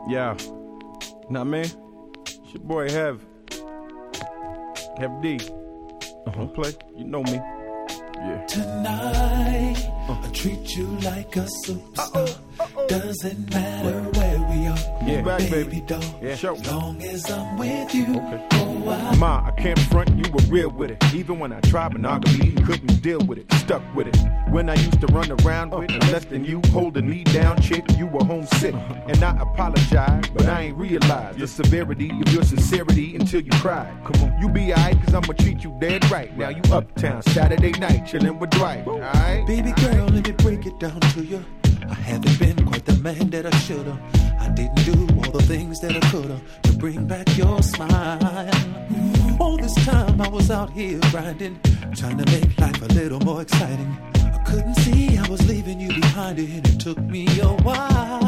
Yeah. Nah, man. It's your boy Hev D. Don't play. You know me. Yeah. Tonight, I treat you like a superstar. Doesn't matter where we are. Yeah, back, baby. Doll. Yeah, sure. As long as I'm with you. Okay. Ma, I can't front, you were real with it. Even when I tried monogamy, couldn't deal with it. Stuck with it. When I used to run around with less than you, holding me down, chick, you were homesick. And I apologize, but I ain't realized the severity of your sincerity until you cried. Come on, you be alright, cause I'ma treat you dead right. Now you uptown, Saturday night, chillin' with Dwight. Alright? Baby girl, let me break it down to you. I haven't been quite the man that I should've. I didn't do all the things that I could've to bring back your smile. All this time I was out here grinding, trying to make life a little more exciting. I couldn't see I was leaving you behind, and it took me a while.